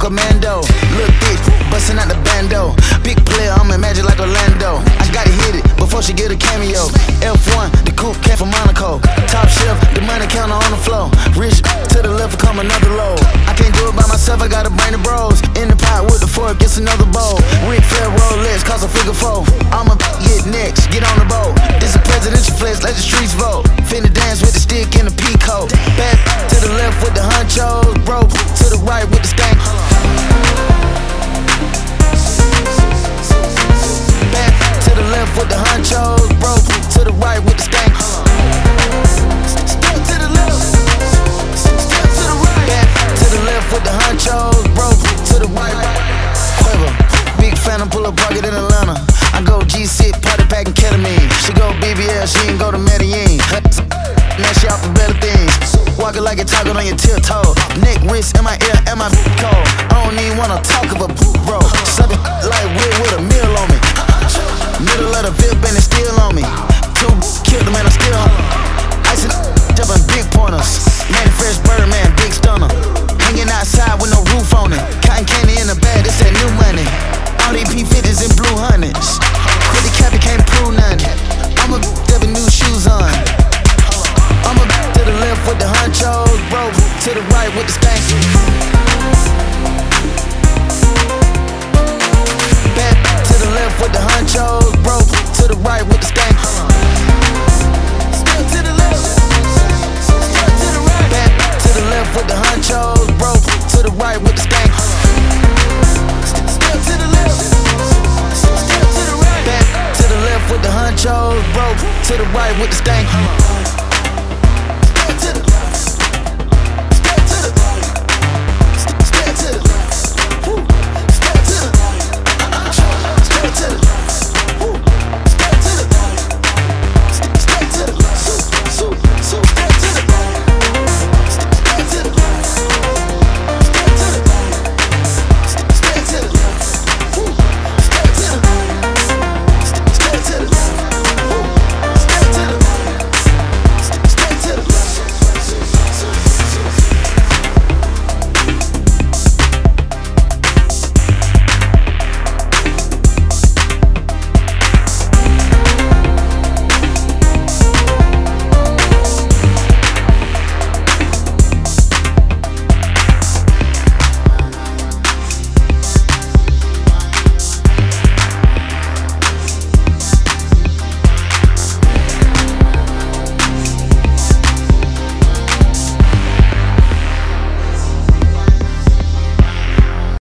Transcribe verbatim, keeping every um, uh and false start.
commando. Look bitch, bustin' out the bando. Big player, I'm in Magic like Orlando. I gotta hit it before she get a cameo. F one, the coupe came from Monaco. Top shelf, the money counter on the floor. Rich to the left, come another load. I can't do it by myself, I gotta bring the bros. In the pot with the fork, gets another bowl. Ric Flair Rolex, cost a figure four. I'ma get next, get on the boat. This a presidential flex, let the streets vote. Finna dance with the stick and the peacoat. Back to the left with the honchos, bro. To the right with the skank. Back to the left with the honchos, bro. To the right with the skank. Step to the left. Step to the right. Back to the left with the honchos, bro. To the right. Quavo, big fan, I pull up pocket in Atlanta. I go G-Sit, party packing ketamine. She go B B L, she ain't go to Medellin. Now she off for better things. Walking like you're talking on your tiptoe. Neck, wrist, in my ear, and my cold. I don't even wanna talk of a bro. Suckin' like Will with a meal on me. Middle of the VIP and it's still on me. Two killed him and I'm still on. Ice and jumping big pointers. Manny Fresh Birdman, big stunner. Hanging outside with no roof on it. Cotton candy in the bag, this that new money. All these P fifties and blue hundreds. Quit the cap, can't prove nothing. I'm a with new shoes on. I'm a to the left with the honchos, bro. To the right with the skank. Back to the left with the honchos, bro. To the right with the skank. Step to the left. Step to the right. Back to the left with the honchos, bro. To the right with the skank. Step to the left. Step to the right. Back to the left with the honchos, bro. To the right with the skank.